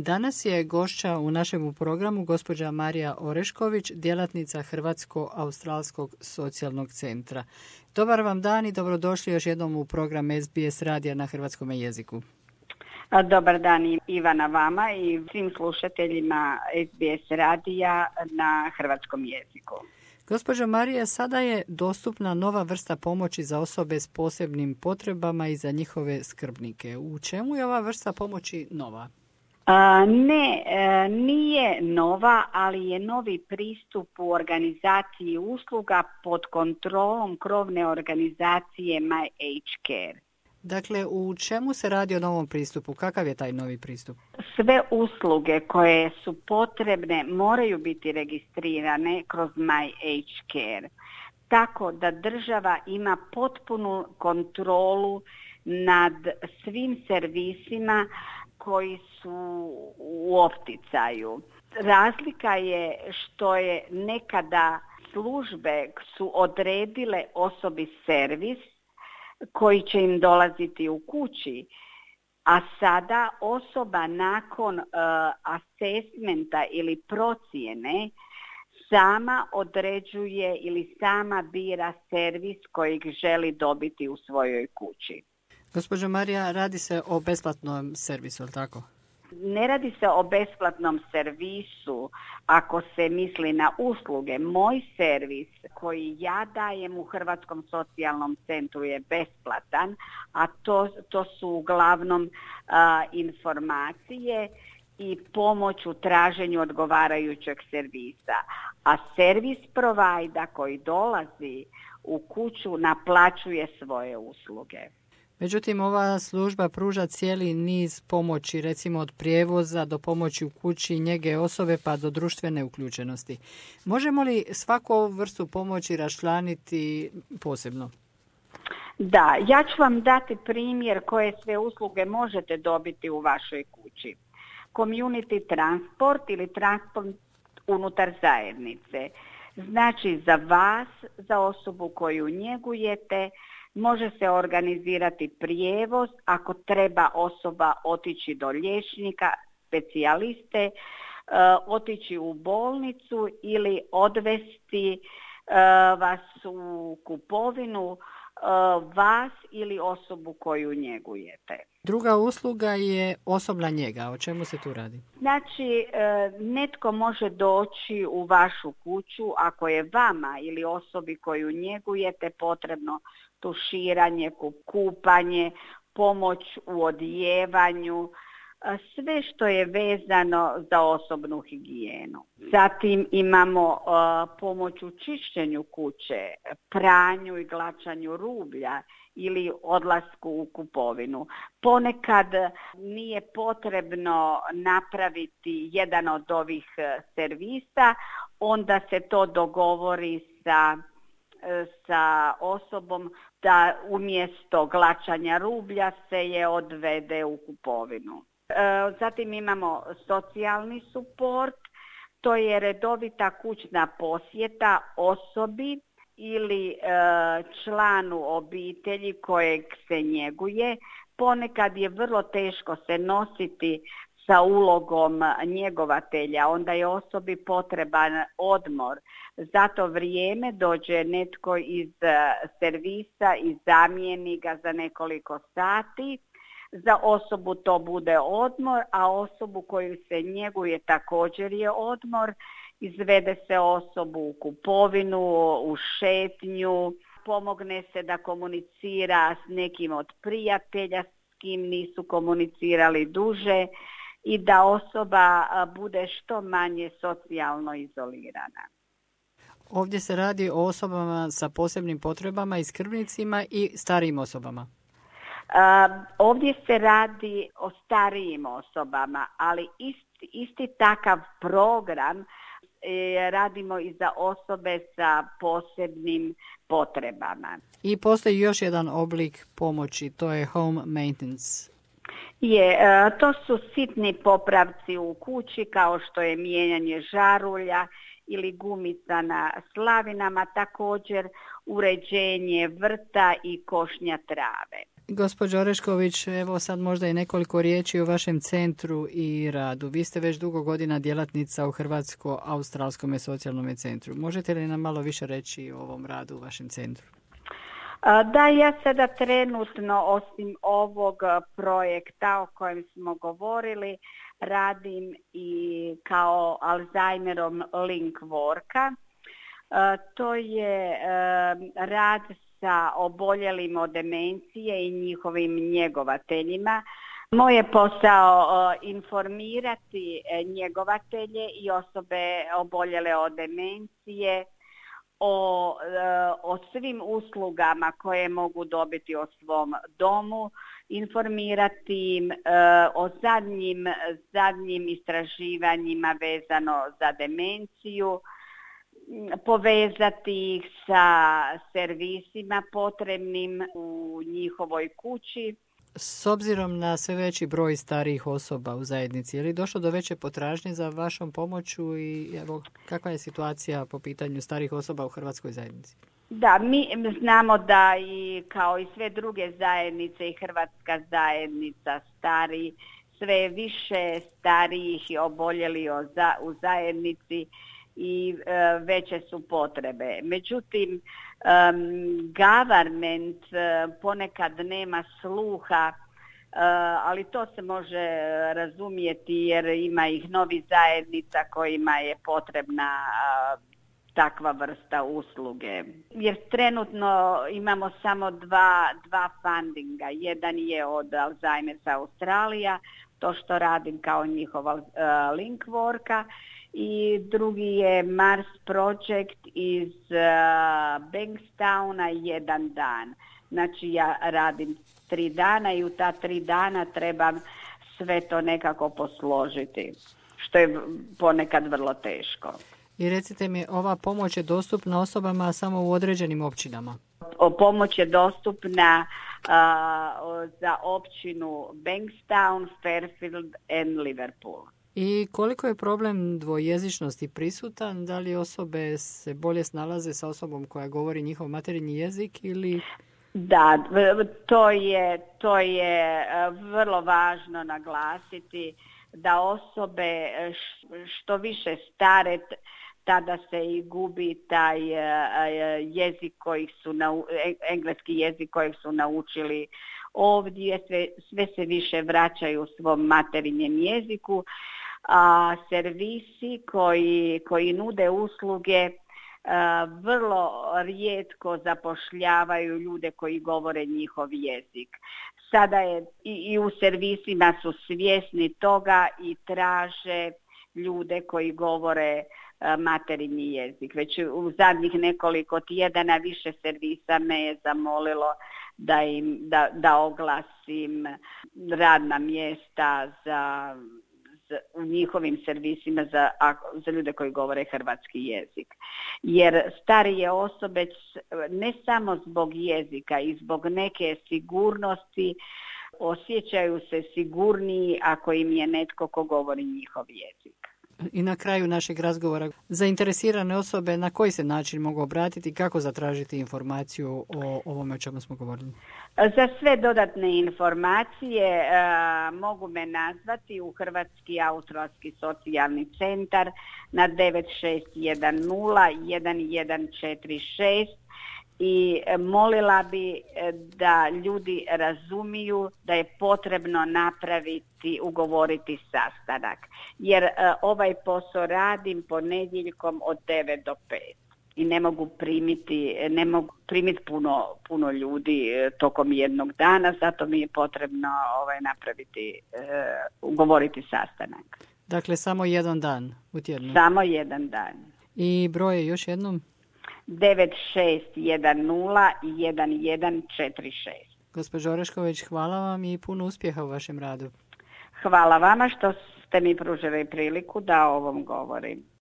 Danas je gošća u našem programu gospođa Marija Orešković, djelatnica Hrvatsko-australskog socijalnog centra. Dobar vam dan i dobrodošli još jednom u program SBS radija na hrvatskom jeziku. Dobar dan Ivana vama i svim slušateljima SBS radija na hrvatskom jeziku. Gospođo Marija, sada je dostupna nova vrsta pomoći za osobe s posebnim potrebama i za njihove skrbnike. U čemu je ova vrsta pomoći nova? Nije nova, ali je novi pristup u organizaciji usluga pod kontrolom krovne organizacije My Age Care. Dakle, u čemu se radi o novom pristupu? Kakav je taj novi pristup? Sve usluge koje su potrebne moraju biti registrirane kroz My Age Care, tako da država ima potpunu kontrolu nad svim servisima koji su u opticaju. Razlika je što je nekada službe su odredile osobi servis koji će im dolaziti u kući, a sada osoba nakon asesmenta ili procjene sama određuje ili sama bira servis kojeg želi dobiti u svojoj kući. Gospođo Marija, radi se o besplatnom servisu, je li tako? Ne radi se o besplatnom servisu ako se misli na usluge. Moj servis koji ja dajem u Hrvatskom socijalnom centru je besplatan, a to su uglavnom informacije i pomoć u traženju odgovarajućeg servisa. A servis provider koji dolazi u kuću naplaćuje svoje usluge. Međutim, ova služba pruža cijeli niz pomoći, recimo od prijevoza do pomoći u kući, njege osobe pa do društvene uključenosti. Možemo li svaku ovu vrstu pomoći raščlaniti posebno? Da, ja ću vam dati primjer koje sve usluge možete dobiti u vašoj kući. Community transport ili transport unutar zajednice. Znači za vas, za osobu koju njegujete, može se organizirati prijevoz ako treba osoba otići do liječnika, specijaliste, otići u bolnicu ili odvesti vas u kupovinu, vas ili osobu koju njegujete. Druga usluga je osobna njega. O čemu se tu radi? Znači, netko može doći u vašu kuću ako je vama ili osobi koju njegujete potrebno tuširanje, kupanje, pomoć u odijevanju, sve što je vezano za osobnu higijenu. Zatim imamo pomoć u čišćenju kuće, pranju i glačanju rublja ili odlasku u kupovinu. Ponekad nije potrebno napraviti jedan od ovih servisa, onda se to dogovori sa osobom da umjesto glačanja rublja se je odvede u kupovinu. Zatim imamo socijalni suport, to je redovita kućna posjeta osobi ili članu obitelji kojeg se njeguje. Ponekad je vrlo teško se nositi sa ulogom njegovatelja, onda je osobi potreban odmor. Za to vrijeme dođe netko iz servisa i zamijeni ga za nekoliko sati. Za osobu to bude odmor, a osobu koju se njeguje također je odmor. Izvede se osobu u kupovinu, u šetnju, pomogne se da komunicira s nekim od prijatelja s kim nisu komunicirali duže i da osoba bude što manje socijalno izolirana. Ovdje se radi o osobama sa posebnim potrebama i skrbnicima i starijim osobama. Ovdje se radi o starijim osobama, ali isti takav program radimo i za osobe sa posebnim potrebama. I postoji još jedan oblik pomoći, to je home maintenance. To su sitni popravci u kući kao što je mijenjanje žarulja ili gumica na slavinama, također uređenje vrta i košnja trave. Gospođo Orešković, evo sad možda i nekoliko riječi o vašem centru i radu. Vi ste već dugo godina djelatnica u Hrvatsko-australskom socijalnom centru. Možete li nam malo više reći o ovom radu u vašem centru? Da, ja sada trenutno, osim ovog projekta o kojem smo govorili, radim i kao Alzheimerom link worka. To je rad sa oboljelim od demencije i njihovim njegovateljima. Moj je posao informirati njegovatelje i osobe oboljele od demencije o svim uslugama koje mogu dobiti o svom domu, informirati im o zadnjim istraživanjima vezano za demenciju, povezati ih sa servisima potrebnim u njihovoj kući. S obzirom na sve veći broj starijih osoba u zajednici, je li došlo do veće potražnje za vašom pomoću i evo, kakva je situacija po pitanju starijih osoba u hrvatskoj zajednici? Da, mi znamo da i kao i sve druge zajednice i hrvatska zajednica stari, sve više starijih i oboljeli u zajednici i veće su potrebe. Međutim, government ponekad nema sluha, ali to se može razumjeti jer ima ih novi zajednica kojima je potrebna takva vrsta usluge. Jer trenutno imamo samo dva fundinga. Jedan je od Alzheimer's Australija, to što radim kao njihov link worka, i drugi je Mars Project iz Bankstowna, 1 dan. Znači ja radim 3 dana i u ta 3 dana trebam sve to nekako posložiti, što je ponekad vrlo teško. I recite mi, ova pomoć je dostupna osobama samo u određenim općinama? Pomoć je dostupna za općinu Bankstown, Fairfield and Liverpool. I koliko je problem dvojezičnosti prisutan? Da li osobe se bolje snalaze sa osobom koja govori njihov materinji jezik ili... Da, to je vrlo važno naglasiti da osobe što više stare, tada se i gubi taj jezik engleski jezik kojeg su naučili ovdje, sve se više vraćaju svom materinjem jeziku, a servisi koji nude usluge vrlo rijetko zapošljavaju ljude koji govore njihov jezik. Sada je i u servisima su svjesni toga i traže ljude koji govore materinji jezik. Već u zadnjih nekoliko tjedana više servisa me je zamolilo da oglasim radna mjesta u njihovim servisima za ljude koji govore hrvatski jezik. Jer starije osobe ne samo zbog jezika i zbog neke sigurnosti osjećaju se sigurniji ako im je netko ko govori njihov jezik. I na kraju našeg razgovora, zainteresirane osobe na koji se način mogu obratiti i kako zatražiti informaciju o ovome o čemu smo govorili? Za sve dodatne informacije mogu me nazvati u Hrvatski australski socijalni centar na 96101146 i molila bi da ljudi razumiju da je potrebno ugovoriti sastanak. Jer ovaj posao radim ponedjeljkom od 9 do 5 i ne mogu primiti puno ljudi tokom jednog dana, zato mi je potrebno ugovoriti sastanak. Dakle, samo jedan dan u tjednu? Samo jedan dan. I broj još jednom? 96101146. Gospođo Orešković, hvala vam i puno uspjeha u vašem radu. Hvala vama što ste mi pružili priliku da o ovom govorim.